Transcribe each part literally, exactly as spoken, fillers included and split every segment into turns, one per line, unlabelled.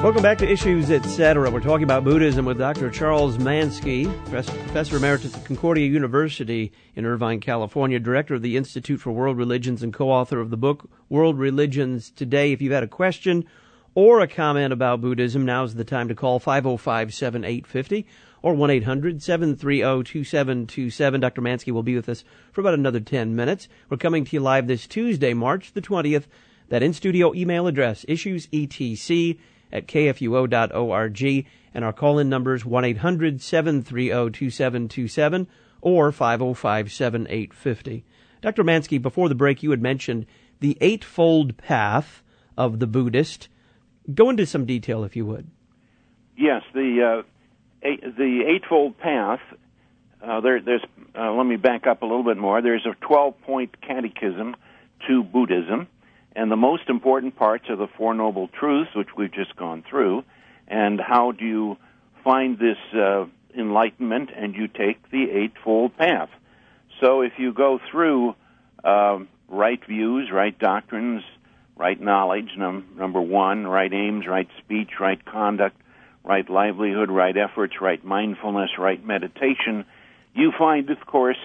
Welcome back to Issues Etc. We're talking about Buddhism with Doctor Charles Mansky, Professor Emeritus at Concordia University in Irvine, California, Director of the Institute for World Religions and co-author of the book World Religions Today. If you've had a question or a comment about Buddhism, now's the time to call five oh five, seven eight five oh or one eight hundred, seven three zero, two seven two seven. Doctor Mansky will be with us for about another ten minutes. We're coming to you live this Tuesday, March the twentieth. That in-studio email address, issuesetc at k f u o dot org, and our call-in numbers one eight hundred, seven three zero, two seven two seven or five oh five, seven eight five oh. Doctor Mansky, before the break, you had mentioned the Eightfold Path of the Buddhist. Go into some detail, if you would.
Yes, the uh, eight, the Eightfold Path. Uh, there, there's. Uh, let me back up a little bit more. There's a twelve-point catechism to Buddhism. And the most important parts are the Four Noble Truths, which we've just gone through, and how do you find this uh, enlightenment, and you take the Eightfold Path. So if you go through uh, right views, right doctrines, right knowledge, num- number one, right aims, right speech, right conduct, right livelihood, right efforts, right mindfulness, right meditation, you find, of course,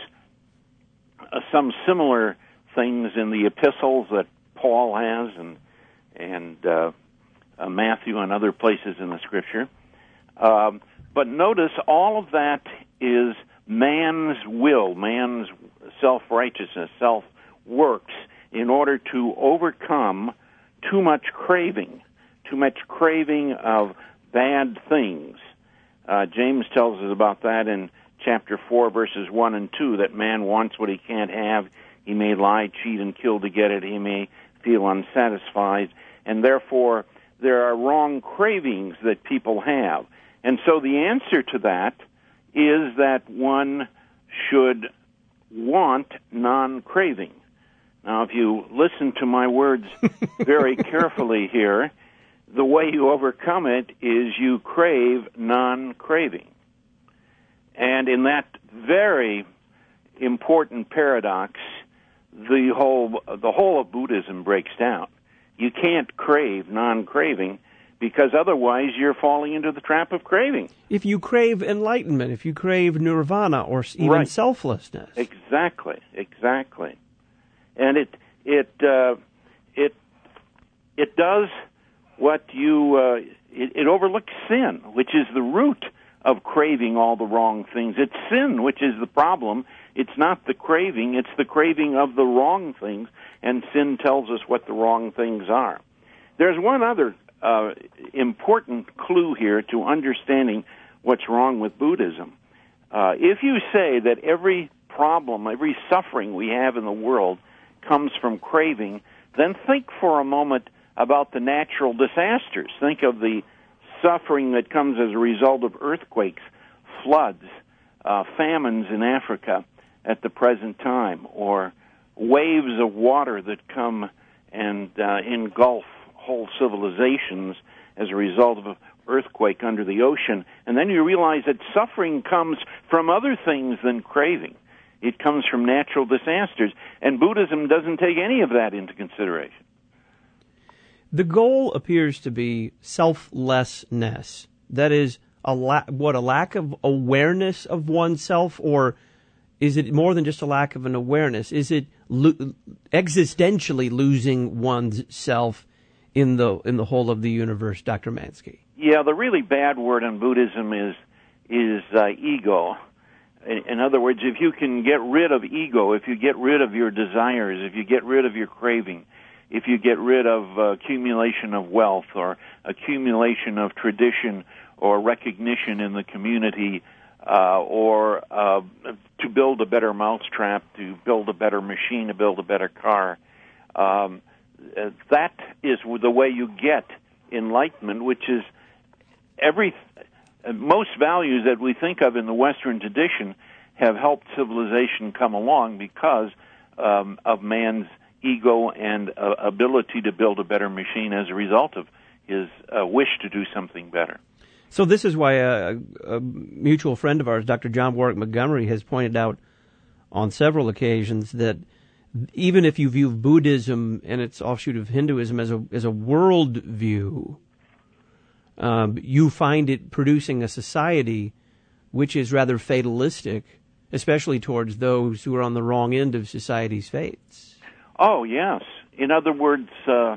uh, some similar things in the epistles that Paul has, and and uh, uh, Matthew and other places in the Scripture. Um, but notice all of that is man's will, man's self-righteousness, self-works, in order to overcome too much craving, too much craving of bad things. Uh, James tells us about that in chapter four, verses one and two, that man wants what he can't have. He may lie, cheat, and kill to get it. He may feel unsatisfied, and therefore there are wrong cravings that people have. And so the answer to that is that one should want non-craving. Now, if you listen to my words very carefully here, the way you overcome it is you crave non-craving. And in that very important paradox, the whole the whole of Buddhism breaks down. You can't crave non-craving, because otherwise you're falling into the trap of craving.
If you crave enlightenment, if you crave nirvana or even
right.
selflessness.
Exactly, exactly. And it it uh, it it does what you uh, it, it overlooks sin, which is the root of craving all the wrong things. It's sin which is the problem. It's not the craving, it's the craving of the wrong things, and sin tells us what the wrong things are. There's one other uh, important clue here to understanding what's wrong with Buddhism. Uh, if you say that every problem, every suffering we have in the world comes from craving, then think for a moment about the natural disasters. Think of the suffering that comes as a result of earthquakes, floods, uh, famines in Africa at the present time, or waves of water that come and uh, engulf whole civilizations as a result of an earthquake under the ocean. And then you realize that suffering comes from other things than craving. It comes from natural disasters, and Buddhism doesn't take any of that into consideration.
The goal appears to be selflessness. That is, a la- what, a lack of awareness of oneself, or is it more than just a lack of an awareness? Is it lo- existentially losing one's self in the in the whole of the universe, Doctor Mansky?
Yeah, the really bad word in Buddhism is is uh, ego. In, in other words, if you can get rid of ego, if you get rid of your desires, if you get rid of your craving, if you get rid of uh, accumulation of wealth or accumulation of tradition or recognition in the community, uh, or uh, to build a better mousetrap, to build a better machine, to build a better car, um, uh, that is the way you get enlightenment, which is every uh, most values that we think of in the Western tradition have helped civilization come along because um, of man's ego and uh, ability to build a better machine as a result of his uh, wish to do something better.
So this is why a, a mutual friend of ours, Doctor John Warwick Montgomery, has pointed out on several occasions that even if you view Buddhism and its offshoot of Hinduism as a as a world view, um, you find it producing a society which is rather fatalistic, especially towards those who are on the wrong end of society's fates.
Oh, yes. In other words, uh,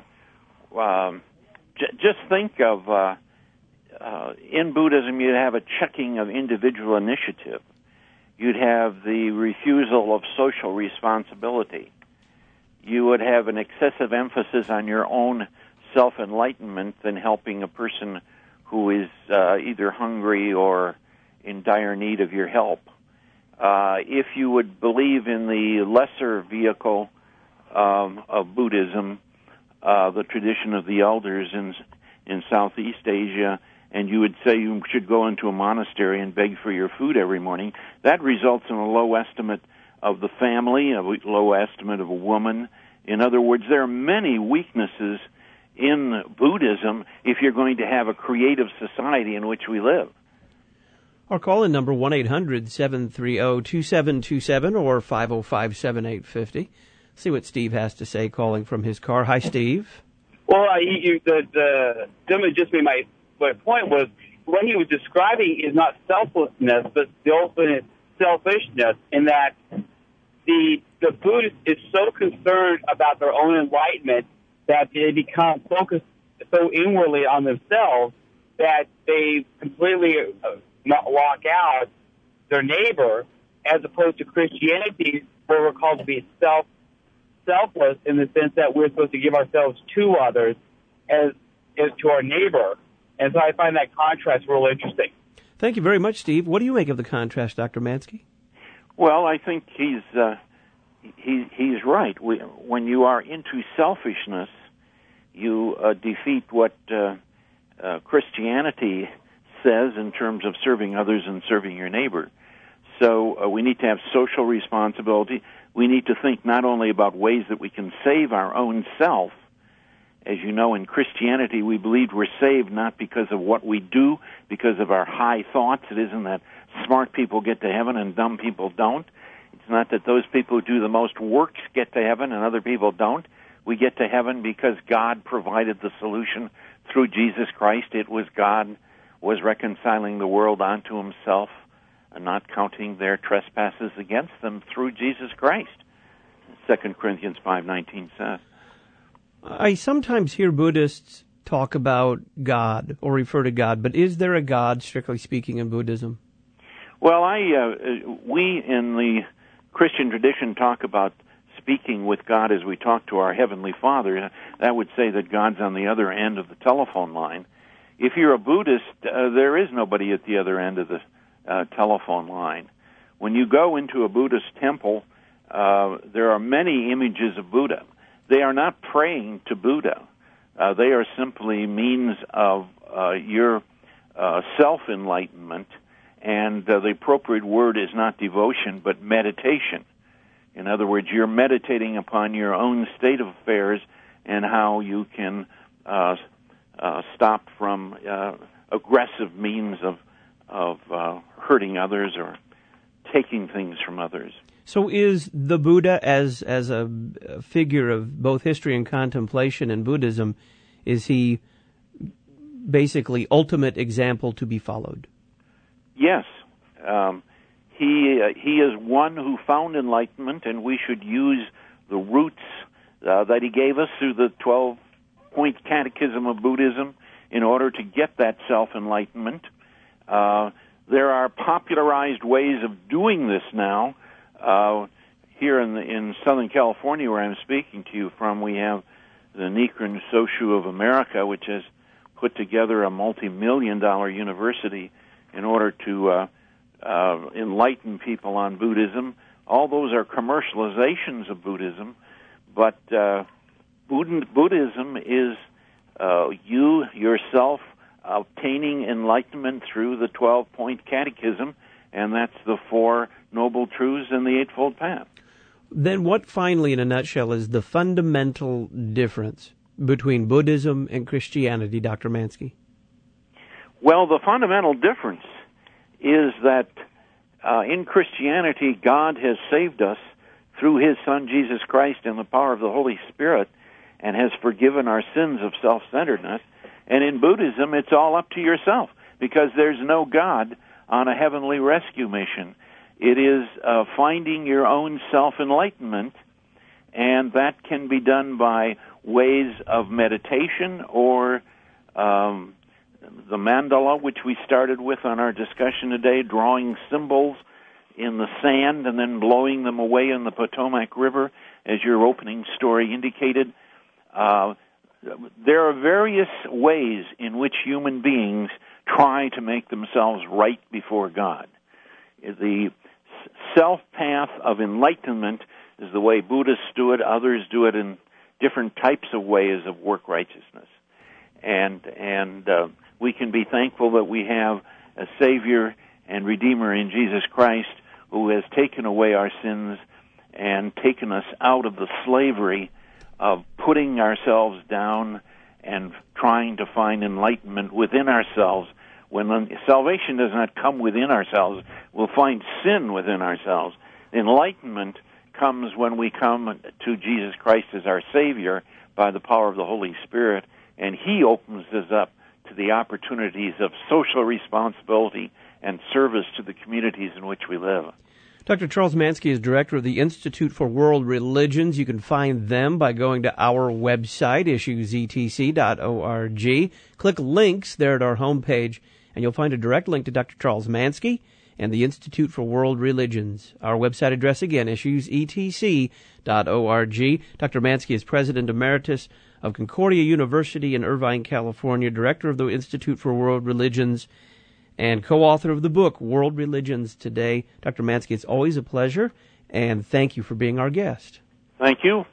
um, j- just think of, uh, uh, in Buddhism, you'd have a checking of individual initiative. You'd have the refusal of social responsibility. You would have an excessive emphasis on your own self-enlightenment than helping a person who is uh, either hungry or in dire need of your help. Uh, if you would believe in the lesser vehicle um, of Buddhism, uh, the tradition of the elders in in Southeast Asia, and you would say you should go into a monastery and beg for your food every morning, that results in a low estimate of the family, a low estimate of a woman. In other words, there are many weaknesses in Buddhism if you're going to have a creative society in which we live.
Our call-in number, one eight hundred seven three zero two seven two seven or five oh five seven eight five oh. See what Steve has to say calling from his car. Hi, Steve.
Well, uh, you, you, the, the gentleman just made my, my point was what he was describing is not selflessness, but the ultimate selfishness in that the the Buddhist is so concerned about their own enlightenment that they become focused so inwardly on themselves that they completely uh, not lock out their neighbor, as opposed to Christianity, where we're called to be self selfless in the sense that we're supposed to give ourselves to others as as to our neighbor. And so I find that contrast real interesting.
Thank you very much, Steve. What do you make of the contrast, Doctor Mansky?
Well, I think he's uh, he he's right. We, when you are into selfishness, you uh, defeat what uh, uh, Christianity says in terms of serving others and serving your neighbor. So uh, we need to have social responsibility. We need to think not only about ways that we can save our own self. As you know, in Christianity, we believe we're saved not because of what we do, because of our high thoughts. It isn't that smart people get to heaven and dumb people don't. It's not that those people who do the most works get to heaven and other people don't. We get to heaven because God provided the solution through Jesus Christ. It was God was reconciling the world unto himself and not counting their trespasses against them through Jesus Christ. Second Corinthians five nineteen says.
I sometimes hear Buddhists talk about God or refer to God, but is there a God, strictly speaking, in Buddhism?
Well, I uh, we in the Christian tradition talk about speaking with God as we talk to our Heavenly Father. That would say that God's on the other end of the telephone line. If you're a Buddhist, uh, there is nobody at the other end of the uh, telephone line. When you go into a Buddhist temple, uh, there are many images of Buddha. They are not praying to Buddha. Uh, they are simply means of uh, your uh, self-enlightenment, and uh, the appropriate word is not devotion, but meditation. In other words, you're meditating upon your own state of affairs and how you can uh, uh, stop from uh, aggressive means of, of uh, hurting others or taking things from others.
So is the Buddha, as as a figure of both history and contemplation in Buddhism, is he basically ultimate example to be followed?
Yes. Um, he uh, he is one who found enlightenment, and we should use the roots uh, that he gave us through the twelve-point catechism of Buddhism in order to get that self-enlightenment. Uh, there are popularized ways of doing this now. Uh, here in the, in Southern California, where I'm speaking to you from, we have the Nichiren Soshu of America, which has put together a multi-million dollar university in order to uh, uh, enlighten people on Buddhism. All those are commercializations of Buddhism, but uh, Buddhism is uh, you yourself obtaining enlightenment through the twelve-point catechism, and that's the Four Noble Truths and the Eightfold Path.
Then what, finally, in a nutshell, is the fundamental difference between Buddhism and Christianity, Doctor Mansky?
Well, the fundamental difference is that uh, in Christianity, God has saved us through his Son, Jesus Christ, in the power of the Holy Spirit, and has forgiven our sins of self-centeredness. And in Buddhism, it's all up to yourself, because there's no God on a heavenly rescue mission. It is uh, finding your own self-enlightenment, and that can be done by ways of meditation or um, the mandala, which we started with on our discussion today, drawing symbols in the sand and then blowing them away in the Potomac River, as your opening story indicated. Uh, there are various ways in which human beings try to make themselves right before God. The self-path of enlightenment is the way Buddhists do it. Others do it in different types of ways of work righteousness. And and uh, we can be thankful that we have a Savior and Redeemer in Jesus Christ, who has taken away our sins and taken us out of the slavery of putting ourselves down and trying to find enlightenment within ourselves. When salvation does not come within ourselves, we'll find sin within ourselves. Enlightenment comes when we come to Jesus Christ as our Savior by the power of the Holy Spirit, and He opens us up to the opportunities of social responsibility and service to the communities in which we live.
Doctor Charles Mansky is director of the Institute for World Religions. You can find them by going to our website, issues e t c dot org. Click links there at our homepage, and you'll find a direct link to Doctor Charles Mansky and the Institute for World Religions. Our website address again, issues e t c dot org. Doctor Mansky is President Emeritus of Concordia University in Irvine, California, Director of the Institute for World Religions, and co-author of the book, World Religions Today. Doctor Mansky, it's always a pleasure, and thank you for being our guest.
Thank you.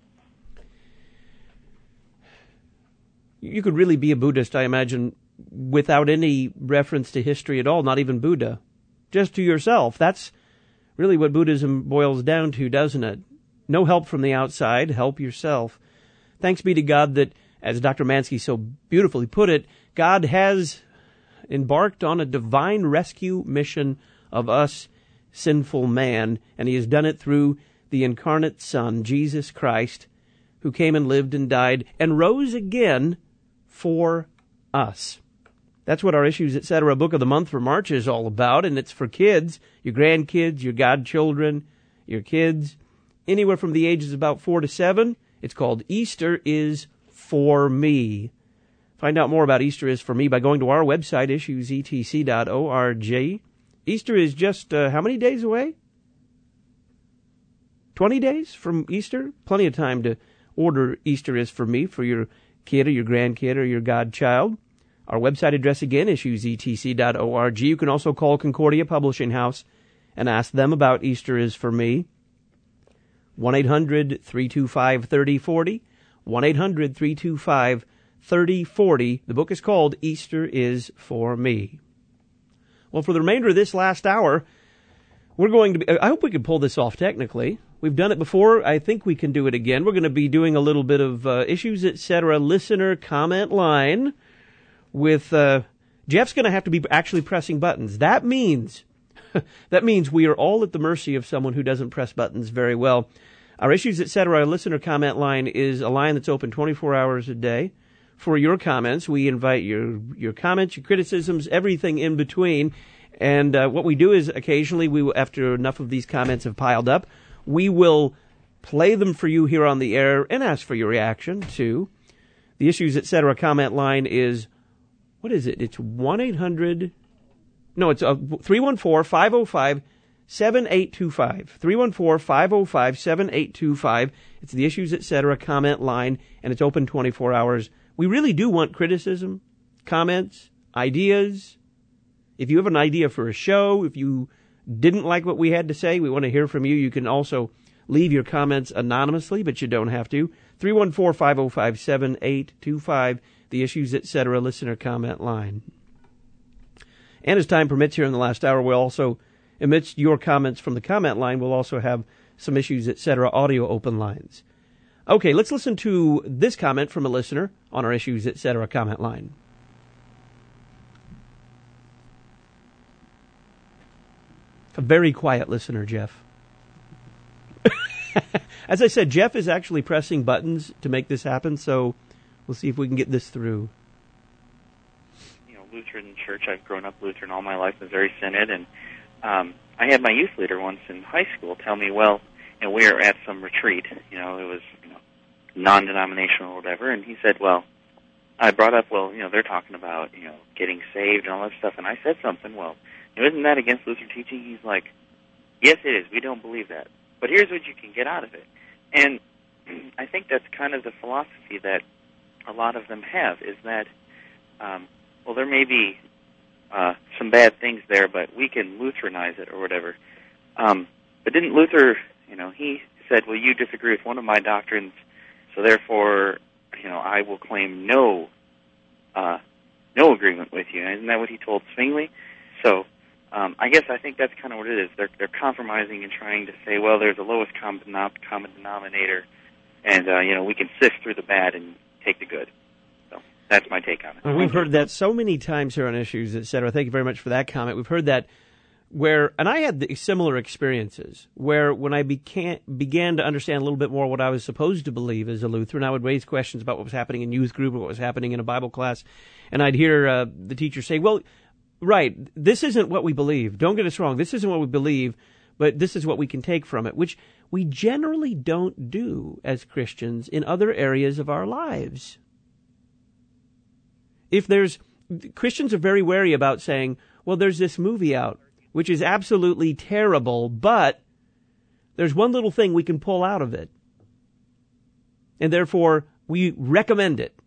You could really be a Buddhist, I imagine, without any reference to history at all, not even Buddha. Just to yourself. That's really what Buddhism boils down to, doesn't it? No help from the outside, help yourself. Thanks be to God that, as Doctor Mansky so beautifully put it, God has embarked on a divine rescue mission of us, sinful man, and He has done it through the incarnate Son, Jesus Christ, who came and lived and died and rose again for us. That's what our Issues, et cetera book of the month for March is all about, and it's for kids, your grandkids, your godchildren, your kids, anywhere from the ages of about four to seven. It's called Easter is for Me. Find out more about Easter is for Me by going to our website, issues e t c dot org. Easter is just, uh, how many days away? twenty days from Easter? Plenty of time to order Easter is for Me for your kid or your grandkid or your godchild. Our website address again, issues e t c dot org. You can also call Concordia Publishing House and ask them about Easter is for Me. one eight hundred three two five three oh four oh. one eight hundred three two five three oh four oh. The book is called Easter is for Me. Well, for the remainder of this last hour, we're going to be, I hope we can pull this off technically. We've done it before. I think we can do it again. We're going to be doing a little bit of uh, Issues, et cetera listener comment line with, uh, Jeff's going to have to be actually pressing buttons. That means, that means we are all at the mercy of someone who doesn't press buttons very well. Our Issues, et cetera listener comment line is a line that's open twenty-four hours a day. For your comments, we invite your your comments, your criticisms, everything in between. And uh, what we do is occasionally, we will, after enough of these comments have piled up, we will play them for you here on the air and ask for your reaction too. The Issues, et cetera comment line is, what is it? It's one eight hundred, no, it's uh, three one four, five oh five, seven eight two five. three one four, five oh five, seven eight two five. It's the Issues, et cetera comment line, and it's open twenty-four hours. We really do want criticism, comments, ideas. If you have an idea for a show, if you didn't like what we had to say, we want to hear from you. You can also leave your comments anonymously, but you don't have to. three one four, five oh five, seven eight two five, the Issues, et cetera listener comment line. And as time permits here in the last hour, we'll also, amidst your comments from the comment line, we'll also have some Issues, et cetera audio open lines. Okay, let's listen to this comment from a listener on our Issues, et cetera comment line. A very quiet listener, Jeff. As I said, Jeff is actually pressing buttons to make this happen, so we'll see if we can get this through.
Lutheran church. I've grown up Lutheran all my life, Missouri Synod, and um, I had my youth leader once in high school tell me, well, and we were at some retreat, you know, it was you know, non-denominational or whatever, and he said, well, I brought up, well, you know, they're talking about, you know, getting saved and all that stuff, and I said something, well, you know, isn't that against Lutheran teaching? He's like, yes, it is. We don't believe that. But here's what you can get out of it. And I think that's kind of the philosophy that a lot of them have, is that, um, well, there may be uh, some bad things there, but we can Lutheranize it or whatever. Um, but didn't Luther, you know, he said, well, you disagree with one of my doctrines, so therefore, you know, I will claim no uh, no agreement with you. Isn't that what he told Zwingli? So um, I guess I think that's kind of what it is. They're, they're compromising and trying to say, well, there's a lowest common, common denominator, and, uh, you know, we can sift through the bad and take the good. So that's my take on it.
Well, we've heard that so many times here on Issues, et cetera. Thank you very much for that comment. We've heard that where, and I had the similar experiences, where when I began, began to understand a little bit more what I was supposed to believe as a Lutheran, I would raise questions about what was happening in youth group or what was happening in a Bible class, and I'd hear uh, the teacher say, well, right, this isn't what we believe. Don't get us wrong. This isn't what we believe, but this is what we can take from it, which we generally don't do as Christians in other areas of our lives. If there's, Christians are very wary about saying, well, there's this movie out, which is absolutely terrible, but there's one little thing we can pull out of it. And therefore, we recommend it.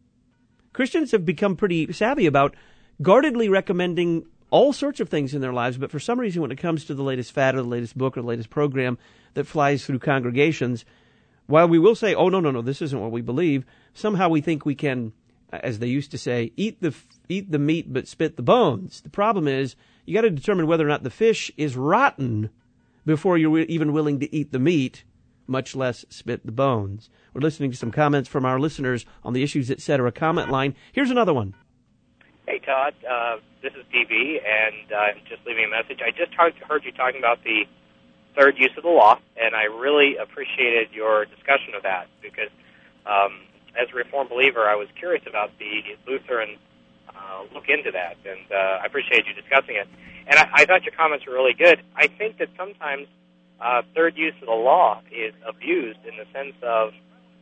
Christians have become pretty savvy about guardedly recommending all sorts of things in their lives, but for some reason, when it comes to the latest fad or the latest book or the latest program that flies through congregations, while we will say, oh, no, no, no, this isn't what we believe, somehow we think we can, as they used to say, eat the eat the meat but spit the bones. The problem is, you got to determine whether or not the fish is rotten before you're even willing to eat the meat, much less spit the bones. We're listening to some comments from our listeners on the Issues, et cetera comment line. Here's another one.
Hey, Todd. Uh, this is D B, and I'm uh, just leaving a message. I just heard, heard you talking about the third use of the law, and I really appreciated your discussion of that because um, as a Reformed believer, I was curious about the Lutheran uh, look into that, and uh, I appreciate you discussing it. And I, I thought your comments were really good. I think that sometimes uh, third use of the law is abused in the sense of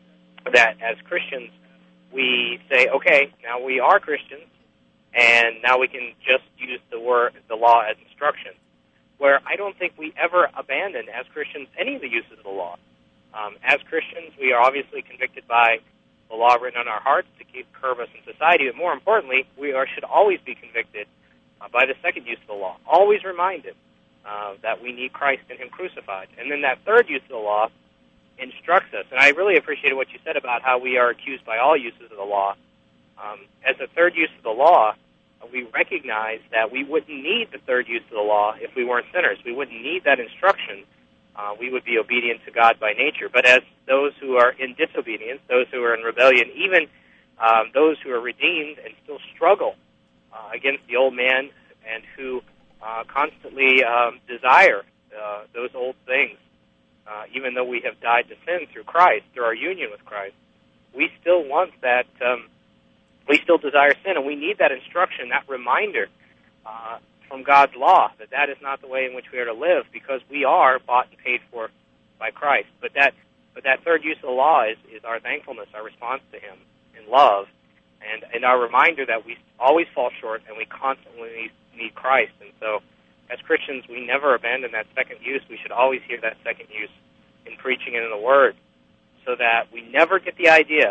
that as Christians, we say, okay, now we are Christians, and now we can just use the word, the law as instruction, where I don't think we ever abandon, as Christians, any of the uses of the law. Um, as Christians, we are obviously convicted by the law written on our hearts to keep curb us in society, but more importantly, we are, should always be convicted uh, by the second use of the law, always reminded uh, that we need Christ and Him crucified. And then that third use of the law instructs us. And I really appreciated what you said about how we are accused by all uses of the law. Um, as a third use of the law, uh, we recognize that we wouldn't need the third use of the law if we weren't sinners. We wouldn't need that instruction. Uh, we would be obedient to God by nature. But as those who are in disobedience, those who are in rebellion, even um, those who are redeemed and still struggle uh, against the old man and who uh, constantly um, desire uh, those old things, uh, even though we have died to sin through Christ, through our union with Christ, we still want that, um, we still desire sin, and we need that instruction, that reminder uh, from God's law that that is not the way in which we are to live, because we are bought and paid for by Christ. But that, but that third use of the law is, is our thankfulness, our response to Him in love, and, and our reminder that we always fall short and we constantly need Christ. And so, as Christians, we never abandon that second use. We should always hear that second use in preaching and in the Word, so that we never get the idea,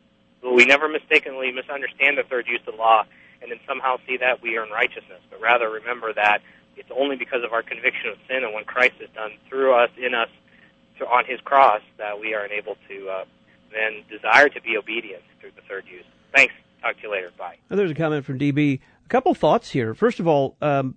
we never mistakenly misunderstand the third use of the law, and then somehow see that we earn righteousness, but rather remember that it's only because of our conviction of sin and what Christ has done through us, in us, to, on His cross, that we are enabled to uh, then desire to be obedient through the third use. Thanks. Talk to you later. Bye.
Now, there's a comment from D B. A couple thoughts here. First of all, um,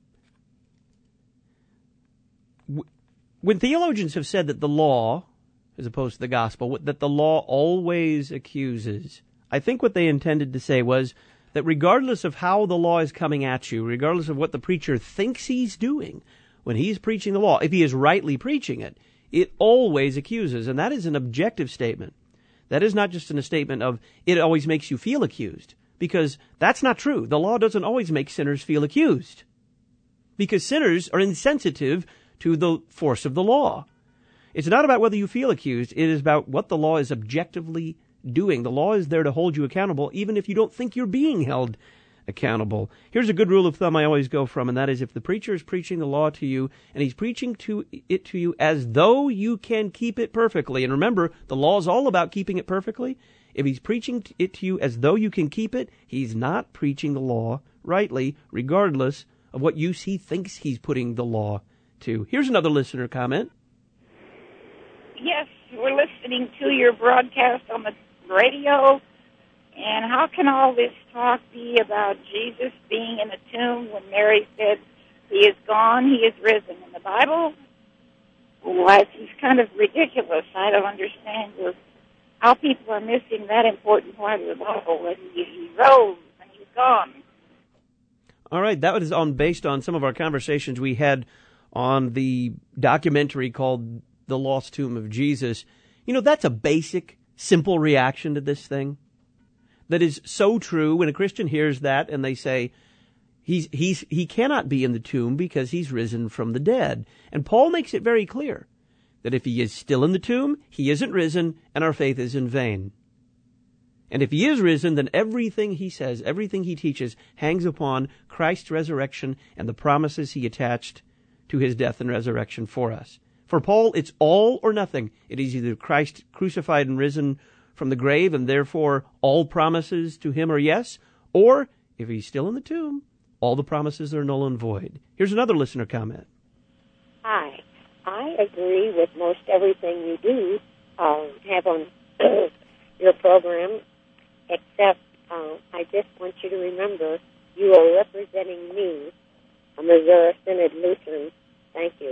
w- when theologians have said that the law, as opposed to the gospel, that the law always accuses, I think what they intended to say was that regardless of how the law is coming at you, regardless of what the preacher thinks he's doing when he's preaching the law, if he is rightly preaching it, it always accuses. And that is an objective statement. That is not just a statement of it always makes you feel accused, because that's not true. The law doesn't always make sinners feel accused, because sinners are insensitive to the force of the law. It's not about whether you feel accused. It is about what the law is objectively doing. The law is there to hold you accountable, even if you don't think you're being held accountable. Here's a good rule of thumb I always go from, and that is if the preacher is preaching the law to you, and he's preaching to it to you as though you can keep it perfectly, and remember, the law is all about keeping it perfectly. If he's preaching it to you as though you can keep it, he's not preaching the law rightly, regardless of what use he thinks he's putting the law to. Here's another listener comment.
Yes, we're listening to your broadcast on the radio. And how can all this talk be about Jesus being in the tomb when Mary said, he is gone, he is risen? In the Bible, well, it's kind of ridiculous. I don't understand how people are missing that important part of the Bible when he, he rose and he's gone.
All right, that was on based on some of our conversations we had on the documentary called The Lost Tomb of Jesus. You know, that's a basic, simple reaction to this thing. That is so true when a Christian hears that and they say, he's, he's, he cannot be in the tomb because he's risen from the dead. And Paul makes it very clear that if he is still in the tomb, he isn't risen and our faith is in vain. And if he is risen, then everything he says, everything he teaches hangs upon Christ's resurrection and the promises he attached to his death and resurrection for us. For Paul, it's all or nothing. It is either Christ crucified and risen from the grave, and therefore all promises to him are yes, or if he's still in the tomb, all the promises are null and void. Here's another listener comment.
Hi. I agree with most everything you do uh, have on your program, except uh, I just want you to remember you are representing me, a Missouri Synod Lutheran. Thank you.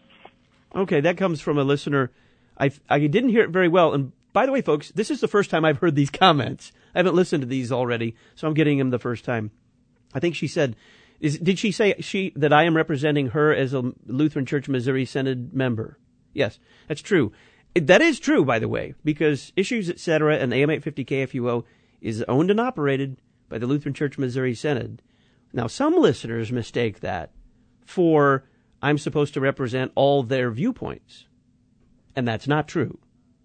Okay, that comes from a listener. I, I didn't hear it very well, and by the way, folks, this is the first time I've heard these comments. I haven't listened to these already, so I'm getting them the first time. I think she said, is, did she say she that I am representing her as a Lutheran Church Missouri Synod member? Yes, that's true. It, that is true, by the way, because Issues, et cetera, and A M eight fifty K F U O is owned and operated by the Lutheran Church Missouri Synod. Now, some listeners mistake that for I'm supposed to represent all their viewpoints, and that's not true.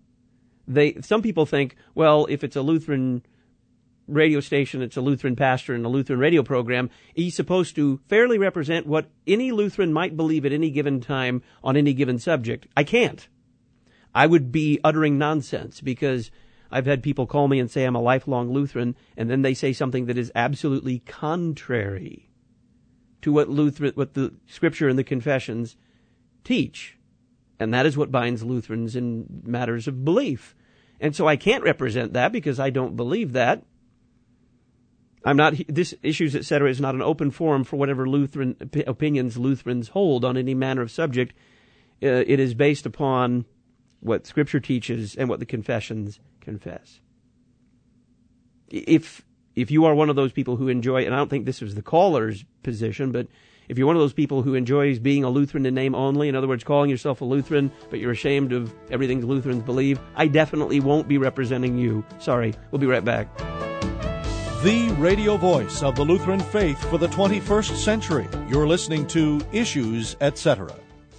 They, some people think, well, if it's a Lutheran radio station, it's a Lutheran pastor and a Lutheran radio program, he's supposed to fairly represent what any Lutheran might believe at any given time on any given subject. I can't. I would be uttering nonsense because I've had people call me and say I'm a lifelong Lutheran, and then they say something that is absolutely contrary to what Lutheran, what the Scripture and the confessions teach. And that is what binds Lutherans in matters of belief. And so I can't represent that because I don't believe that. I'm not, this Issues, et cetera, is not an open forum for whatever Lutheran opinions Lutherans hold on any manner of subject. Uh, it is based upon what Scripture teaches and what the confessions confess. If, if you are one of those people who enjoy, and I don't think this was the caller's position, but if you're one of those people who enjoys being a Lutheran in name only, in other words, calling yourself a Lutheran, but you're ashamed of everything Lutherans believe, I definitely won't be representing you. Sorry. We'll be right back.
The radio voice of the Lutheran faith for the twenty-first century. You're listening to Issues, et cetera.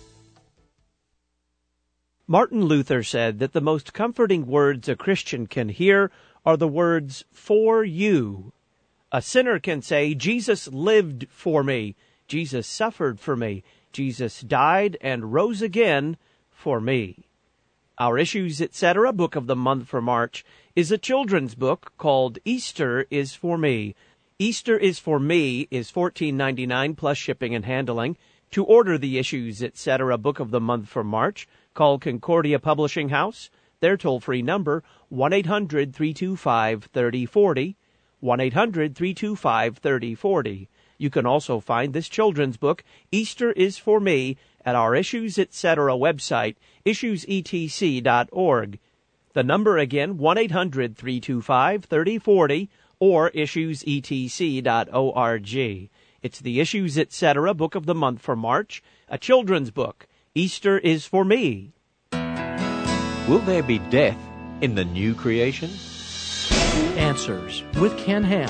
Martin Luther said that the most comforting words a Christian can hear are the words, for you. A sinner can say, Jesus lived for me. Jesus suffered for me. Jesus died and rose again for me. Our Issues, et cetera, book of the month for March is a children's book called Easter is for Me. Easter is for Me is fourteen ninety-nine plus shipping and handling. To order the Issues, et cetera, book of the month for March, call Concordia Publishing House. Their toll-free number, one eight hundred three two five three oh four oh, one eight hundred three two five three oh four oh. You can also find this children's book, Easter is for Me, at our Issues, et cetera website, issues e t c dot org. The number again, one eight hundred three two five three oh four oh or issues e t c dot org. It's the Issues, et cetera book of the month for March, a children's book. Easter is for Me.
Will there be death in the new creation?
Answers with Ken Ham.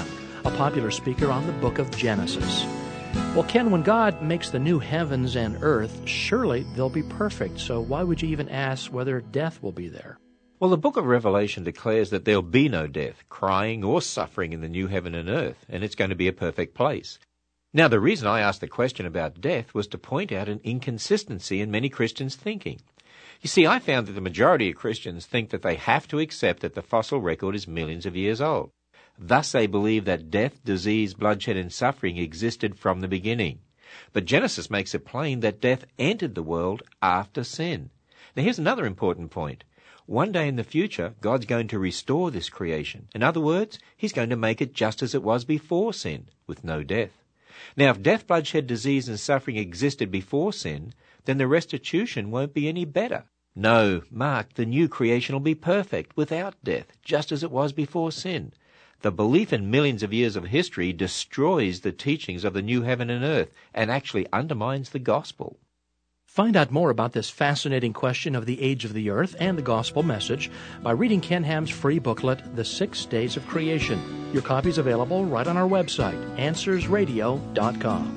a popular speaker on the book of Genesis. Well, Ken, when God makes the new heavens and earth, surely they'll be perfect. So why would you even ask whether death will be there?
Well, the book of Revelation declares that there'll be no death, crying, or suffering in the new heaven and earth, and it's going to be a perfect place. Now, the reason I asked the question about death was to point out an inconsistency in many Christians' thinking. You see, I found that the majority of Christians think that they have to accept that the fossil record is millions of years old. Thus, they believe that death, disease, bloodshed, and suffering existed from the beginning. But Genesis makes it plain that death entered the world after sin. Now, here's another important point. One day in the future, God's going to restore this creation. In other words, He's going to make it just as it was before sin, with no death. Now, if death, bloodshed, disease, and suffering existed before sin, then the restitution won't be any better. No, Mark, the new creation will be perfect, without death, just as it was before sin. The belief in millions of years of history destroys the teachings of the new heaven and earth and actually undermines the gospel.
Find out more about this fascinating question of the age of the earth and the gospel message by reading Ken Ham's free booklet, The Six Days of Creation. Your copy is available right on our website, answers radio dot com.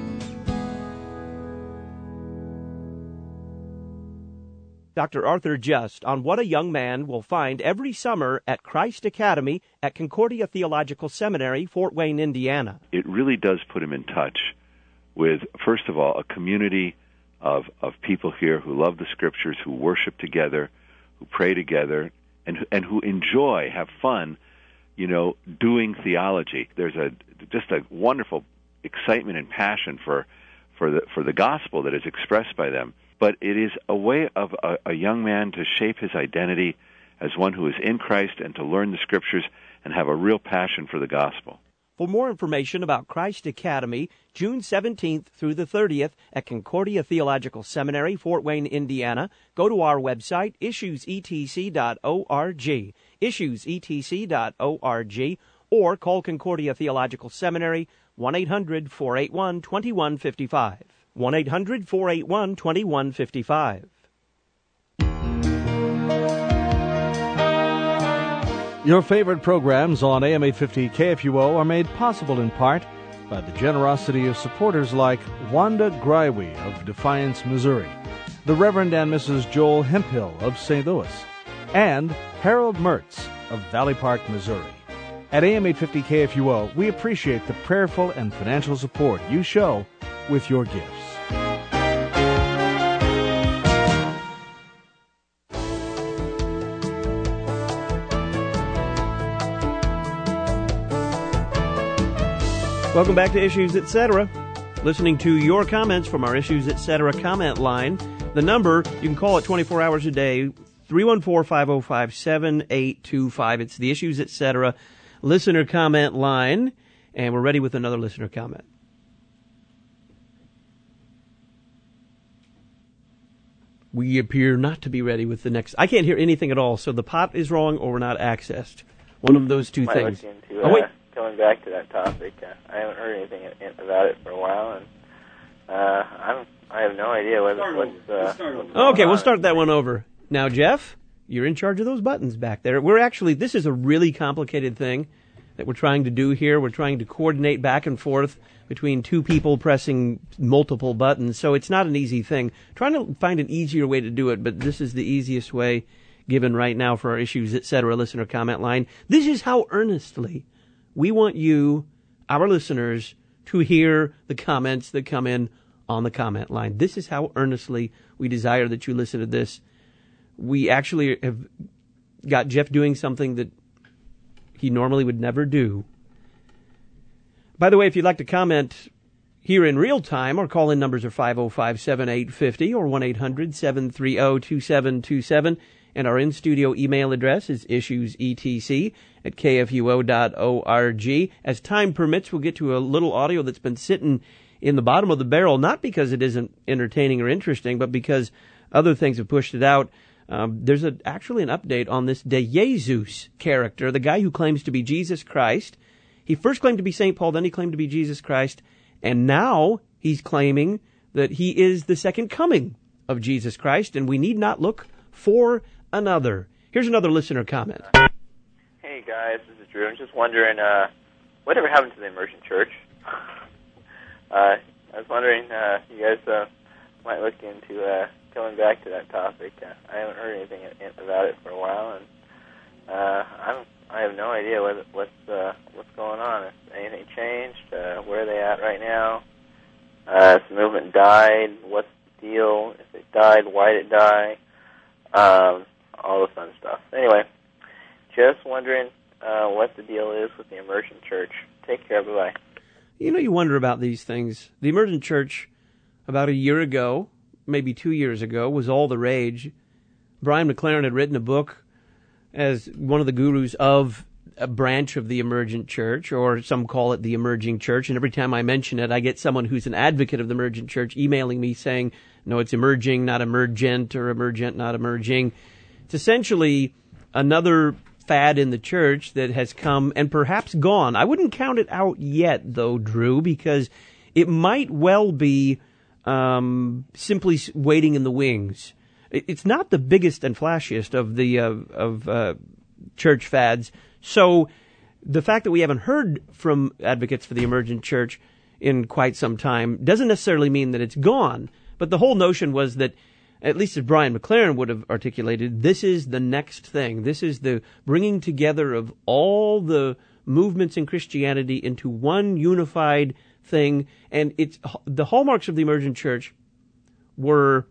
Doctor Arthur Just on what a young man will find every summer at Christ Academy at Concordia Theological Seminary, Fort Wayne, Indiana.
It really does put him in touch with, first of all, a community of of people here who love the Scriptures, who worship together, who pray together, and and who enjoy, have fun, you know, doing theology. There's a just a wonderful excitement and passion for for the for the gospel that is expressed by them. But it is a way of a, a young man to shape his identity as one who is in Christ and to learn the Scriptures and have a real passion for the gospel.
For more information about Christ Academy, June seventeenth through the thirtieth at Concordia Theological Seminary, Fort Wayne, Indiana, go to our website, issues e t c dot org, issues e t c dot org, or call Concordia Theological Seminary, one eight hundred, four eight one, two one five five, one eight hundred, four eight one, two one five five.
Your favorite programs on A M eight fifty K F U O are made possible in part by the generosity of supporters like Wanda Greiwe of Defiance, Missouri, the Reverend and Missus Joel Hemphill of Saint Louis, and Harold Mertz of Valley Park, Missouri. At A M eight fifty K F U O, we appreciate the prayerful and financial support you show with your gifts.
Welcome back to Issues Etc. Listening to your comments from our Issues Etc. comment line. The number, you can call it twenty-four hours a day, three one four, five oh five, seven eight two five. It's the Issues Etc. listener comment line, and we're ready with another listener comment. We appear not to be ready with the next. I can't hear anything at all, so the pot is wrong or we're not accessed. One of those two
Might
things.
Look into, uh,
oh, wait.
Going back to that topic, uh, I haven't heard anything about it for a while, and uh, I'm, I have no idea what's, what's, uh, what's
Okay, we'll start that one over. Now, Jeff, you're in charge of those buttons back there. We're actually, this is a really complicated thing that we're trying to do here. We're trying to coordinate back and forth between two people pressing multiple buttons, so it's not an easy thing. Trying to find an easier way to do it, but this is the easiest way given right now for our Issues Etc. listener comment line. This is how earnestly we want you, our listeners, to hear the comments that come in on the comment line. This is how earnestly we desire that you listen to this. We actually have got Jeff doing something that he normally would never do. By the way, if you'd like to comment here in real time, our call-in numbers are five oh five, seven eight five oh or one eight hundred, seven three oh, two seven two seven. And our in-studio email address is issuesetc at k f u o dot org. As time permits, we'll get to a little audio that's been sitting in the bottom of the barrel, not because it isn't entertaining or interesting, but because other things have pushed it out. Um, there's a, actually an update on this De Jesus character, the guy who claims to be Jesus Christ. He first claimed to be Saint Paul, then he claimed to be Jesus Christ, and now he's claiming that he is the second coming of Jesus Christ, and we need not look for another. Here's another listener comment.
Hey guys, this is Drew. I'm just wondering, uh, whatever happened to the emergent church? uh, I was wondering, uh, you guys uh, might look into uh, going back to that topic. Uh, I haven't heard anything about it for a while, and uh, I don't, I have no idea what, what's uh, what's going on. If anything changed, uh, where are they at right now? Uh, if the movement died, what's the deal? If it died, why did it die? Um, all the fun stuff. Anyway, just wondering uh, what the deal is with the emergent church. Take care. Bye-bye.
You know, you wonder about these things. The emergent church, about a year ago, maybe two years ago, was all the rage. Brian McLaren had written a book as one of the gurus of a branch of the emergent church, or some call it the emerging church. And every time I mention it, I get someone who's an advocate of the emergent church emailing me saying, no, it's emerging, not emergent, or emergent, not emerging. It's essentially another fad in the church that has come and perhaps gone. I wouldn't count it out yet, though, Drew, because it might well be um, simply waiting in the wings. It's not the biggest and flashiest of the uh, of uh, church fads. So the fact that we haven't heard from advocates for the emergent church in quite some time doesn't necessarily mean that it's gone. But the whole notion was that, at least as Brian McLaren would have articulated, this is the next thing. This is the bringing together of all the movements in Christianity into one unified thing. And it's the hallmarks of the emergent church were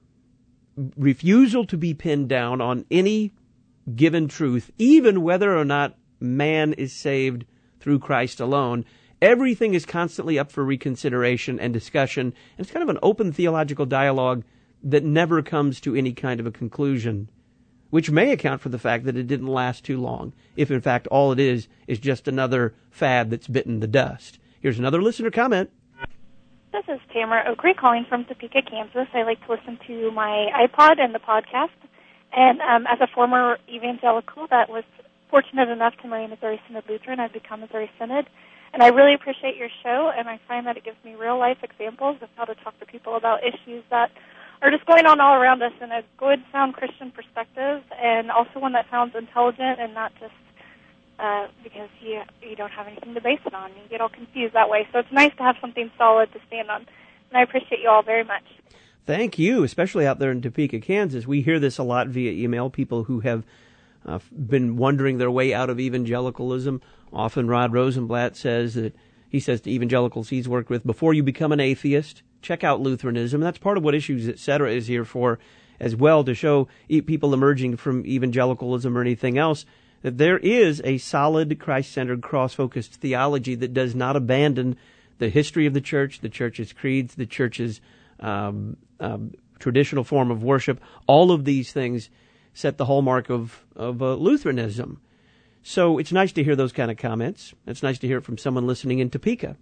refusal to be pinned down on any given truth, even whether or not man is saved through Christ alone. Everything is constantly up for reconsideration and discussion. And it's kind of an open theological dialogue that never comes to any kind of a conclusion, which may account for the fact that it didn't last too long, if in fact all it is is just another fad that's bitten the dust. Here's another listener comment.
This is Tamara Oakley calling from Topeka, Kansas. I like to listen to my iPod and the podcast. And um, as a former evangelical that was fortunate enough to marry a Missouri Synod Lutheran, I've become Missouri Synod. And I really appreciate your show, and I find that it gives me real-life examples of how to talk to people about issues that are just going on all around us in a good, sound Christian perspective, and also one that sounds intelligent and not just uh, because you you don't have anything to base it on. You get all confused that way. So it's nice to have something solid to stand on. And I appreciate you all very much.
Thank you, especially out there in Topeka, Kansas. We hear this a lot via email, people who have uh, been wondering their way out of evangelicalism. Often Rod Rosenblatt says that he says to evangelicals he's worked with, before you become an atheist, check out Lutheranism. That's part of what Issues, et cetera is here for as well, to show people emerging from evangelicalism or anything else that there is a solid Christ-centered, cross-focused theology that does not abandon the history of the church, the church's creeds, the church's um, um, traditional form of worship. All of these things set the hallmark of, of uh, Lutheranism. So it's nice to hear those kind of comments. It's nice to hear it from someone listening in Topeka.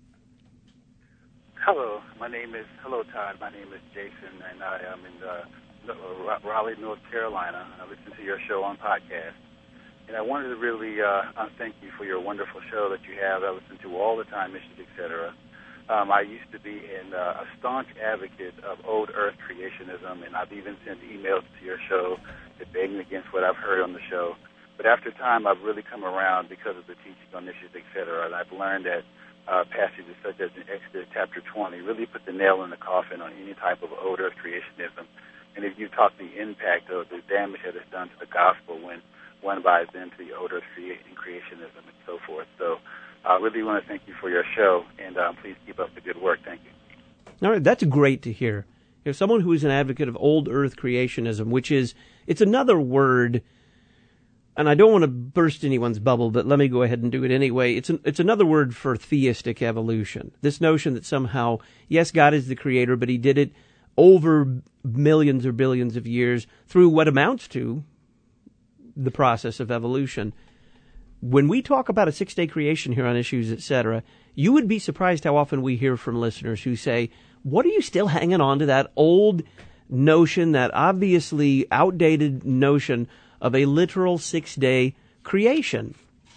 Hello, my name is, hello Todd, my name is Jason, and I am in the, Raleigh, North Carolina. I listen to your show on podcast. And I wanted to really uh, thank you for your wonderful show that you have. I listen to all the time, Issues, et cetera. Um, I used to be in, uh, a staunch advocate of old earth creationism, and I've even sent emails to your show debating against what I've heard on the show. But after time, I've really come around because of the teaching on Issues, et cetera. And I've learned that uh, passages such as in Exodus chapter twenty really put the nail in the coffin on any type of old earth creationism. And if you talk the impact of the damage that it's done to the gospel when one buys into the old earth creationism and so forth. So I uh, really want to thank you for your show, and um, please keep up the good work. Thank you.
All right, that's great to hear. If someone who is an advocate of old earth creationism, which is, it's another word, and I don't want to burst anyone's bubble, but let me go ahead and do it anyway. It's an, it's another word for theistic evolution. This notion that somehow, yes, God is the creator, but he did it over millions or billions of years through what amounts to the process of evolution. When we talk about a six-day creation here on Issues, et cetera, you would be surprised how often we hear from listeners who say, what are you still hanging on to that old notion, that obviously outdated notion of a literal six-day creation?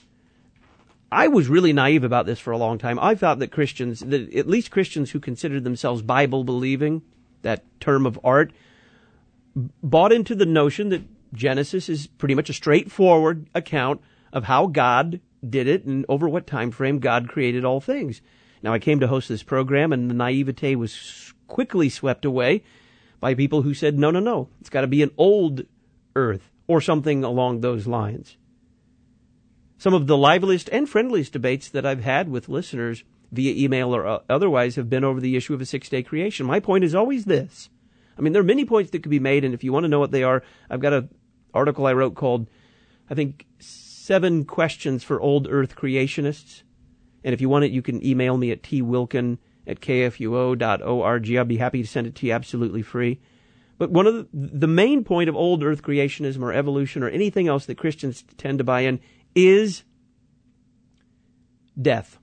I was really naive about this for a long time. I thought that Christians, that at least Christians who considered themselves Bible-believing, that term of art, bought into the notion that Genesis is pretty much a straightforward account of how God did it and over what time frame God created all things. Now, I came to host this program, and the naivete was quickly swept away by people who said, no, no, no, it's got to be an old earth or something along those lines. Some of the liveliest and friendliest debates that I've had with listeners via email or otherwise have been over the issue of a six-day creation. My point is always this. I mean, there are many points that could be made, and if you want to know what they are, I've got an article I wrote called, I think, Seven Questions for Old Earth Creationists. And if you want it, you can email me at t wilkin at k f u o dot org. I'll be happy to send it to you absolutely free. But one of the, the main point of old earth creationism or evolution or anything else that Christians tend to buy in is death.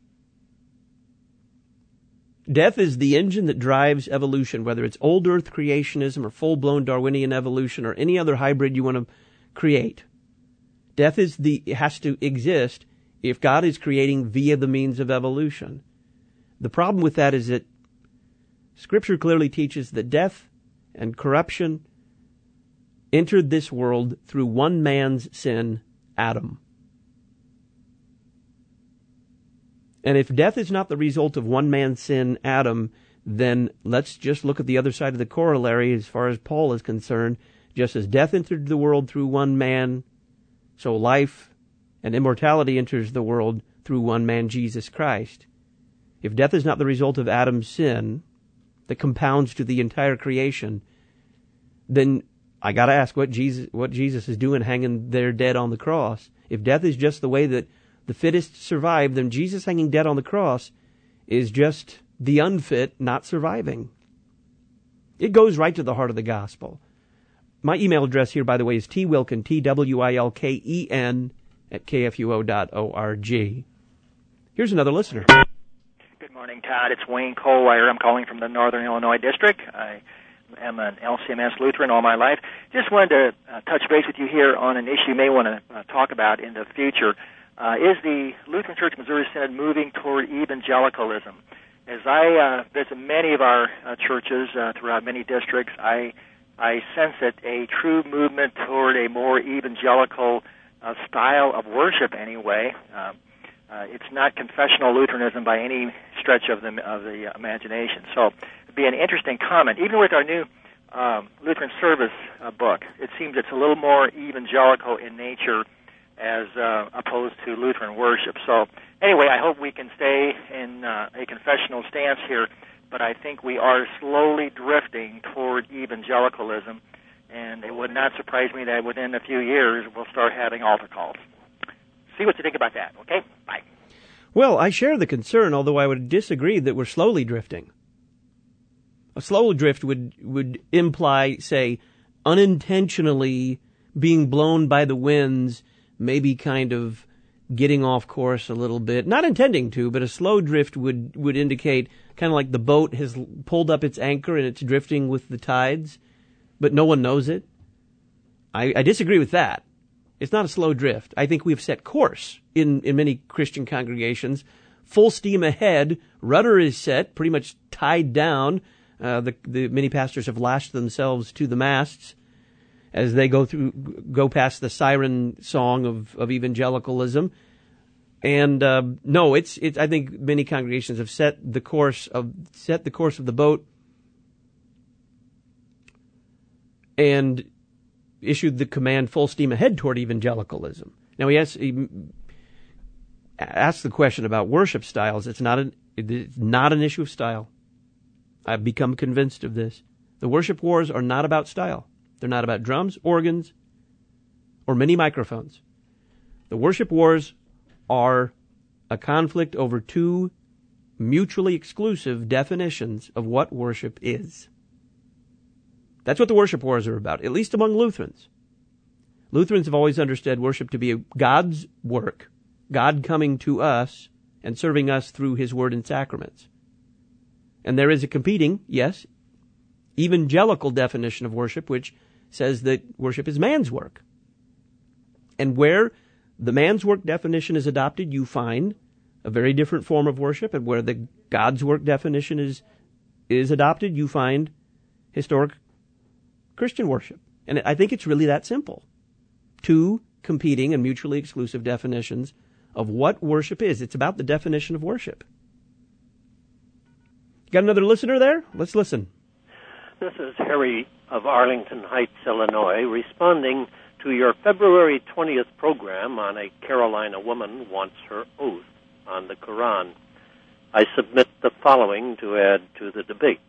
Death is the engine that drives evolution, whether it's old earth creationism or full-blown Darwinian evolution or any other hybrid you want to create. Death is the has to exist if God is creating via the means of evolution. The problem with that is that Scripture clearly teaches that death and corruption entered this world through one man's sin, Adam. And if death is not the result of one man's sin, Adam, then let's just look at the other side of the corollary as far as Paul is concerned. Just as death entered the world through one man, so life and immortality enters the world through one man, Jesus Christ. If death is not the result of Adam's sin that compounds to the entire creation, then I got to ask what Jesus what Jesus is doing hanging there dead on the cross. If death is just the way that the fittest survive, then Jesus hanging dead on the cross is just the unfit not surviving. It goes right to the heart of the gospel. My email address here, by the way, is twilken, T W I L K E N, at k f u o dot org. Here's another listener.
Good morning, Todd. It's Wayne Colwire. I'm calling from the Northern Illinois District. I am an L C M S Lutheran all my life. Just wanted to uh, touch base with you here on an issue you may want to uh, talk about in the future. Uh, is the Lutheran Church Missouri Synod moving toward evangelicalism? As I uh, visit many of our uh, churches uh, throughout many districts, I I sense it a true movement toward a more evangelical uh, style of worship anyway. Um, uh, it's not confessional Lutheranism by any stretch of the of the imagination. So it'd be an interesting comment. Even with our new um, Lutheran Service uh, book, it seems it's a little more evangelical in nature as uh, opposed to Lutheran worship. So anyway, I hope we can stay in uh, a confessional stance here, but I think we are slowly drifting toward evangelicalism, and it would not surprise me that within a few years we'll start having altar calls. See what you think about that, okay? Bye.
Well, I share the concern, although I would disagree that we're slowly drifting. A slow drift would, would imply, say, unintentionally being blown by the winds, maybe kind of getting off course a little bit. Not intending to, but a slow drift would, would indicate kind of like the boat has pulled up its anchor and it's drifting with the tides, but no one knows it. I, I disagree with that. It's not a slow drift. I think we've set course in, in many Christian congregations. Full steam ahead. Rudder is set, pretty much tied down. Uh, the, the many pastors have lashed themselves to the masts as they go through, go past the siren song of, of evangelicalism. And, uh, no, it's, it's, I think many congregations have set the course of, set the course of the boat and issued the command full steam ahead toward evangelicalism. Now, he, has, he asked the question about worship styles. It's not an, it's not an issue of style. I've become convinced of this. The worship wars are not about style. They're not about drums, organs, or many microphones. The worship wars are a conflict over two mutually exclusive definitions of what worship is. That's what the worship wars are about, at least among Lutherans. Lutherans have always understood worship to be God's work, God coming to us and serving us through His Word and sacraments. And there is a competing, yes, evangelical definition of worship, which says that worship is man's work. And where the man's work definition is adopted, you find a very different form of worship, and where the God's work definition is is adopted, you find historic Christian worship. And I think it's really that simple. Two competing and mutually exclusive definitions of what worship is. It's about the definition of worship. Got another listener there? Let's listen.
This is Harry of Arlington Heights, Illinois, responding to your February twentieth program on a Carolina woman wants her oath on the Quran. I submit the following to add to the debate.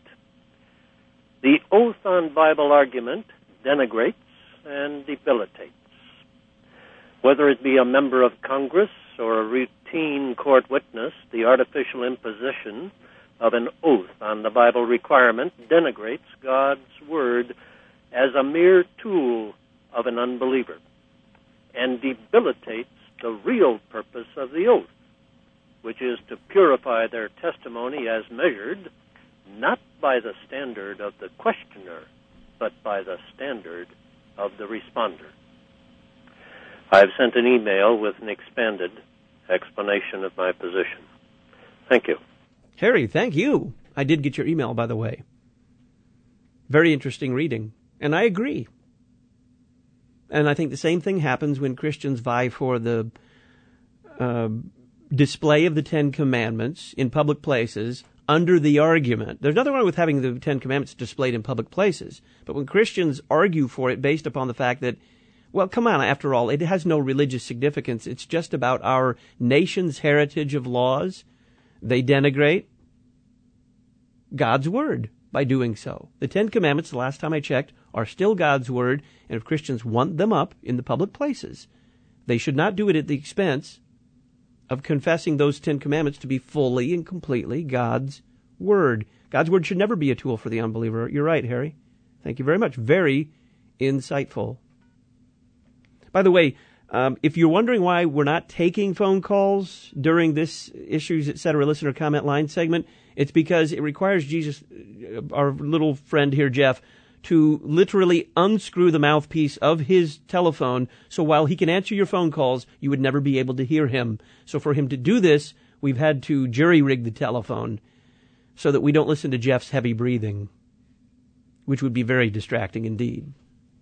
The oath on Bible argument denigrates and debilitates. Whether it be a member of Congress or a routine court witness, the artificial imposition of an oath on the Bible requirement denigrates God's Word as a mere tool of an unbeliever and debilitates the real purpose of the oath, which is to purify their testimony as measured not by the standard of the questioner, but by the standard of the responder. I have sent an email with an expanded explanation of my position. Thank you.
Harry, thank you. I did get your email, by the way. Very interesting reading. And I agree. And I think the same thing happens when Christians vie for the uh, display of the Ten Commandments in public places under the argument. There's nothing wrong with having the Ten Commandments displayed in public places. But when Christians argue for it based upon the fact that, well, come on, after all, it has no religious significance. It's just about our nation's heritage of laws. They denigrate God's Word by doing so. The Ten Commandments, the last time I checked, are still God's Word, and if Christians want them up in the public places, they should not do it at the expense of confessing those Ten Commandments to be fully and completely God's Word. God's Word should never be a tool for the unbeliever. You're right, Harry. Thank you very much. Very insightful. By the way, um, if you're wondering why we're not taking phone calls during this Issues, et cetera, listener comment line segment, it's because it requires Jesus, our little friend here, Jeff, to literally unscrew the mouthpiece of his telephone, so while he can answer your phone calls, you would never be able to hear him. So for him to do this, we've had to jury-rig the telephone so that we don't listen to Jeff's heavy breathing, which would be very distracting indeed.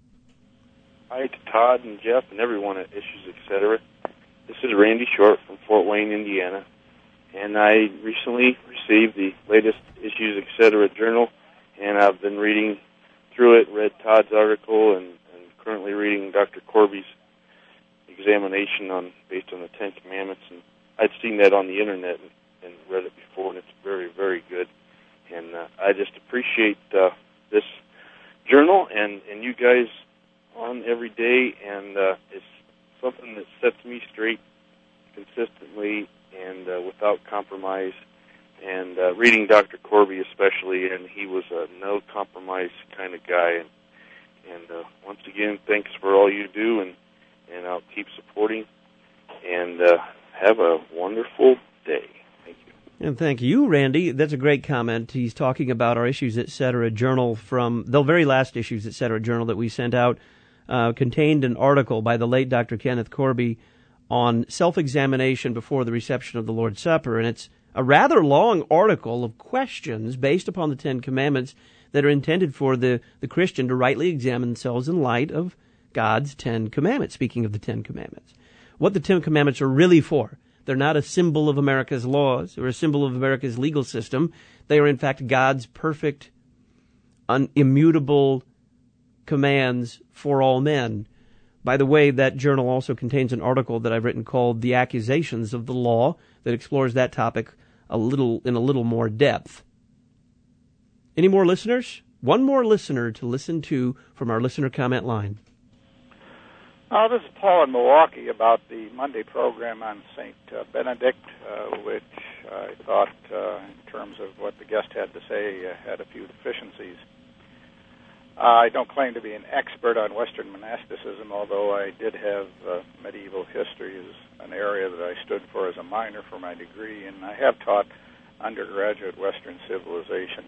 Hi to Todd and Jeff and everyone at Issues, et cetera. This is Randy Short from Fort Wayne, Indiana, and I recently received the latest Issues, et cetera journal, and I've been reading through it, read Todd's article, and, and currently reading Doctor Corby's examination on based on the Ten Commandments. And I'd seen that on the internet and, and read it before, and it's very, very good. And uh, I just appreciate uh, this journal and, and you guys on every day, and uh, it's something that sets me straight consistently and uh, without compromise. And uh, reading Doctor Corby especially, and he was a no-compromise kind of guy. And, and uh, once again, thanks for all you do, and, and I'll keep supporting. And uh, have a wonderful day. Thank you.
And thank you, Randy. That's a great comment. He's talking about our Issues, et cetera journal from the very last Issues, et cetera journal that we sent out, uh, contained an article by the late Doctor Kenneth Corby on self-examination before the reception of the Lord's Supper. And it's a rather long article of questions based upon the Ten Commandments that are intended for the, the Christian to rightly examine themselves in light of God's Ten Commandments. Speaking of the Ten Commandments, what the Ten Commandments are really for. They're not a symbol of America's laws or a symbol of America's legal system. They are, in fact, God's perfect, un- immutable commands for all men. By the way, that journal also contains an article that I've written called The Accusations of the Law that explores that topic a little in a little more depth. Any more listeners? One more listener to listen to from our listener comment line.
Uh, this is Paul in Milwaukee about the Monday program on Saint Uh, Benedict, uh, which I thought, uh, in terms of what the guest had to say, uh, had a few deficiencies. Uh, I don't claim to be an expert on Western monasticism, although I did have uh, medieval history as an area that I stood for as a minor for my degree, and I have taught undergraduate Western civilization.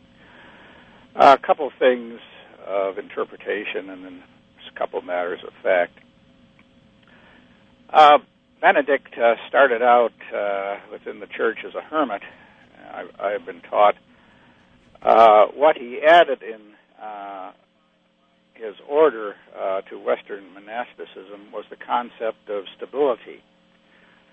Uh, a couple of things of interpretation and then a couple of matters of fact. Uh, Benedict uh, started out uh, within the church as a hermit. I, I have been taught uh, what he added in uh, his order uh, to Western monasticism was the concept of stability.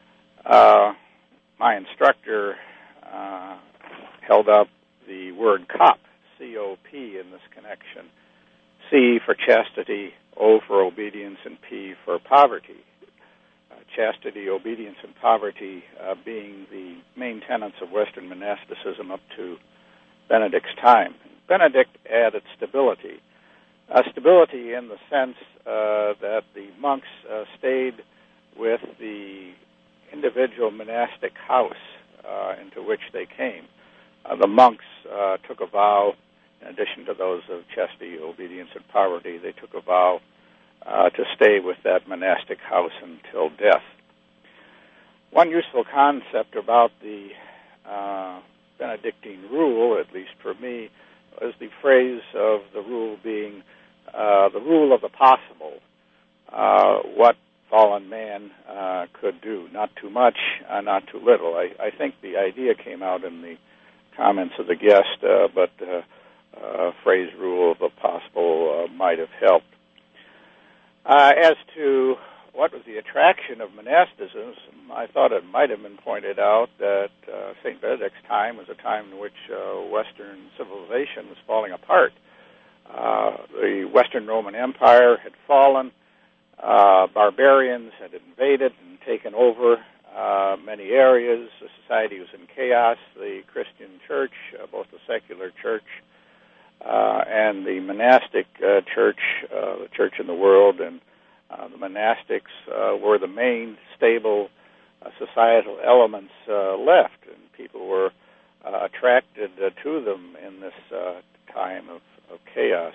uh, my instructor uh, held up the word cop, C O P, in this connection. C for chastity, O for obedience, and P for poverty. Uh, chastity, obedience, and poverty uh, being the main tenets of Western monasticism up to Benedict's time. Benedict added stability. Uh, stability in the sense uh, that the monks uh, stayed with the individual monastic house uh, into which they came. Uh, the monks uh, took a vow, in addition to those of chastity, obedience, and poverty, they took a vow uh, to stay with that monastic house until death. One useful concept about the uh, Benedictine rule, at least for me, is the phrase of the rule being uh, the rule of the possible, uh, what fallen man uh, could do. Not too much, uh, not too little. I, I think the idea came out in the comments of the guest, uh, but uh, uh, phrase rule of the possible uh, might have helped. Uh, as to what was the attraction of monasticism, I thought it might have been pointed out that uh, Saint Benedict's time was a time in which uh, Western civilization was falling apart. Uh, the Western Roman Empire had fallen. Uh, barbarians had invaded and taken over uh, many areas. The society was in chaos. The Christian church, uh, both the secular church uh, and the monastic uh, church, uh, the church in the world, and uh, the monastics uh, were the main stable uh, societal elements uh, left, and people were uh, attracted uh, to them in this uh, time of, of chaos.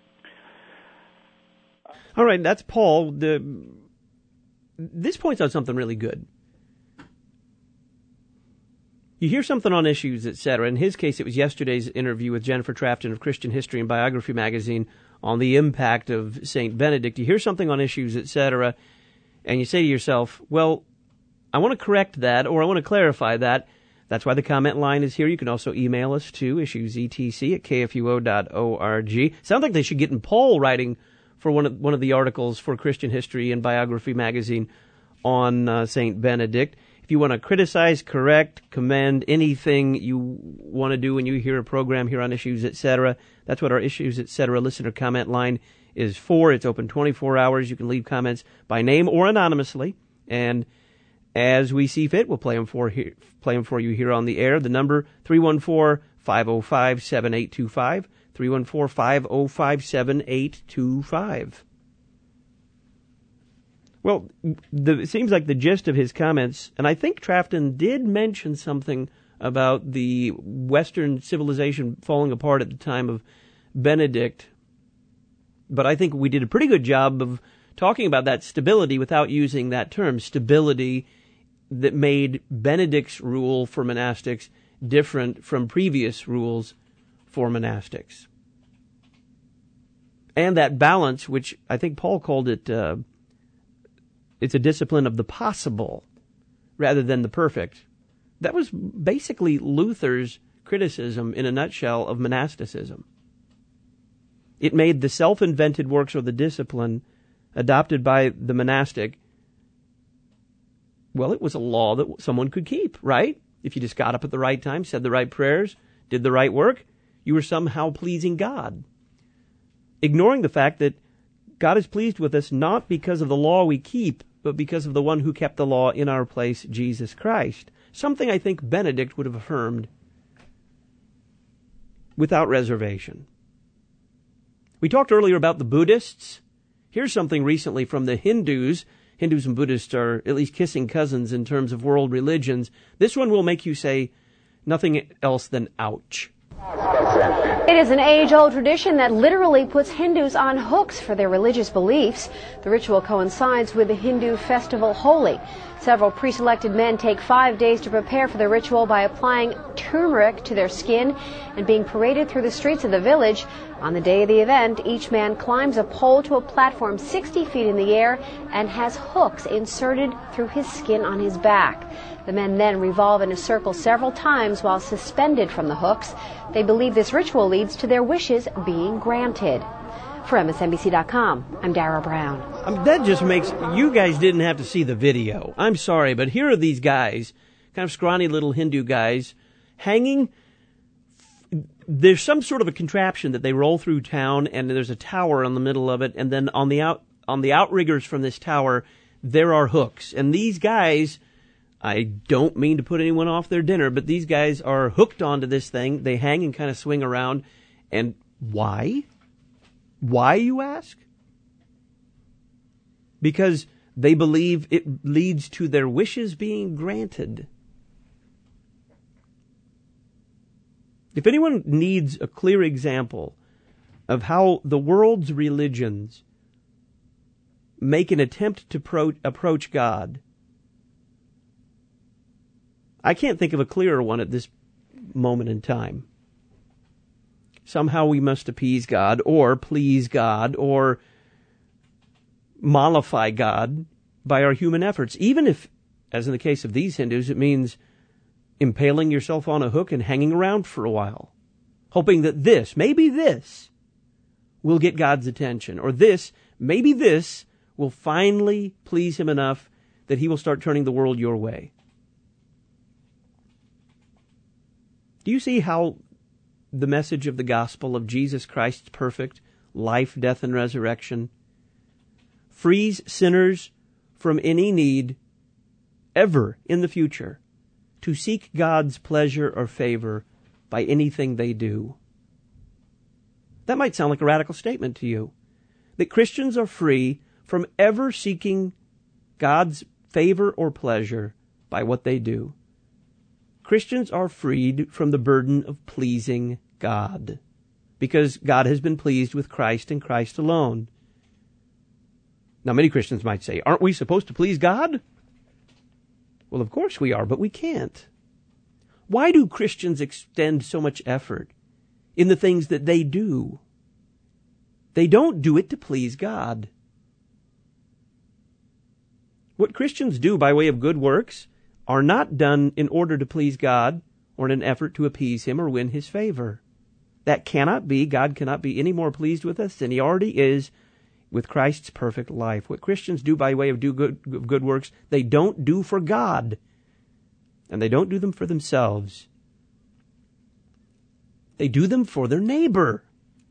All right, that's Paul. The, this points out something really good. You hear something on issues, et cetera. In his case, it was yesterday's interview with Jennifer Trafton of Christian History and Biography magazine on the impact of Saint Benedict. You hear something on issues, et cetera, and you say to yourself, well, I want to correct that, or I want to clarify that. That's why the comment line is here. You can also email us to issuesetc at k f u o dot org. Sounds like they should get in Paul writing for one of one of the articles for Christian History and Biography magazine on uh, Saint Benedict. If you want to criticize, correct, commend anything you want to do when you hear a program here on Issues, et cetera, that's what our Issues, et cetera listener comment line is for. It's open twenty-four hours. You can leave comments by name or anonymously, and as we see fit, we'll play them for here, play them for you here on the air. The number three one four, five oh five, seven eight two five. three one four, five oh five, seven eight two five. Well, the, it seems like the gist of his comments, and I think Trafton did mention something about the Western civilization falling apart at the time of Benedict, but I think we did a pretty good job of talking about that stability without using that term, stability that made Benedict's rule for monastics different from previous rules for monastics. And that balance, which I think Paul called it, uh, it's a discipline of the possible rather than the perfect. That was basically Luther's criticism in a nutshell of monasticism. It made the self-invented works or the discipline adopted by the monastic, well, it was a law that someone could keep, right? If you just got up at the right time, said the right prayers, did the right work, you were somehow pleasing God. Ignoring the fact that God is pleased with us not because of the law we keep, but because of the one who kept the law in our place, Jesus Christ. Something I think Benedict would have affirmed without reservation. We talked earlier about the Buddhists. Here's something recently from the Hindus. Hindus and Buddhists are at least kissing cousins in terms of world religions. This one will make you say nothing else than ouch.
It is an age-old tradition that literally puts Hindus on hooks for their religious beliefs. The ritual coincides with the Hindu festival Holi. Several pre-selected men take five days to prepare for the ritual by applying turmeric to their skin and being paraded through the streets of the village. On the day of the event, each man climbs a pole to a platform sixty feet in the air and has hooks inserted through his skin on his back. The men then revolve in a circle several times while suspended from the hooks. They believe this ritual leads to their wishes being granted. For M S N B C dot com, I'm Dara Brown.
Um, that just makes, you guys didn't have to see the video. I'm sorry, but here are these guys, kind of scrawny little Hindu guys, hanging. There's some sort of a contraption that they roll through town, and there's a tower in the middle of it, and then on the out on the outriggers from this tower, there are hooks. And these guys, I don't mean to put anyone off their dinner, but these guys are hooked onto this thing. They hang and kind of swing around. And why? Why, you ask? Because they believe it leads to their wishes being granted. If anyone needs a clear example of how the world's religions make an attempt to pro- approach God, I can't think of a clearer one at this moment in time. Somehow we must appease God, or please God, or mollify God by our human efforts. Even if, as in the case of these Hindus, it means impaling yourself on a hook and hanging around for a while, hoping that this, maybe this, will get God's attention, or this, maybe this, will finally please Him enough that He will start turning the world your way. Do you see how the message of the gospel of Jesus Christ's perfect life, death, and resurrection frees sinners from any need ever in the future to seek God's pleasure or favor by anything they do? That might sound like a radical statement to you, that Christians are free from ever seeking God's favor or pleasure by what they do. Christians are freed from the burden of pleasing God, because God has been pleased with Christ and Christ alone. Now, many Christians might say, aren't we supposed to please God? Well, of course we are, but we can't. Why do Christians extend so much effort in the things that they do? They don't do it to please God. What Christians do by way of good works are not done in order to please God or in an effort to appease Him or win His favor. That cannot be. God cannot be any more pleased with us than He already is with Christ's perfect life. What Christians do by way of do good, good works, they don't do for God, and they don't do them for themselves. They do them for their neighbor.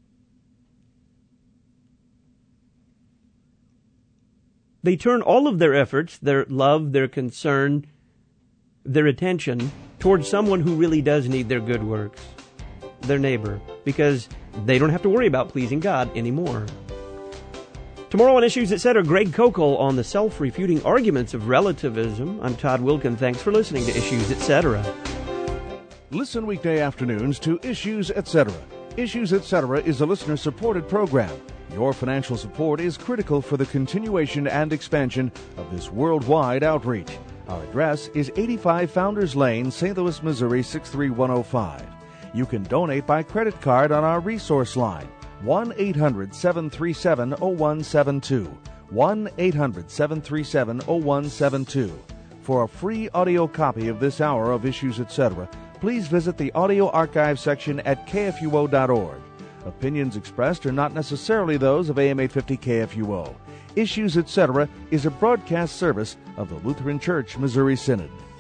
They turn all of their efforts, their love, their concern, their attention towards someone who really does need their good works, their neighbor, because they don't have to worry about pleasing God anymore. Tomorrow on Issues Etc., Greg Koukl on the self-refuting arguments of relativism. I'm Todd Wilkin. Thanks for listening to Issues Etc.
Listen weekday afternoons to Issues Etc. Issues Etc. is a listener-supported program. Your financial support is critical for the continuation and expansion of this worldwide outreach. Our address is eighty-five Founders Lane, Saint Louis, Missouri, six three one oh five. You can donate by credit card on our resource line, one eight hundred seven three seven oh one seven two, one eight hundred seven three seven oh one seven two. For a free audio copy of this hour of Issues Etc., please visit the audio archive section at K F U O dot org. Opinions expressed are not necessarily those of A M eight fifty K F U O. Issues Etc. is a broadcast service of the Lutheran Church Missouri Synod.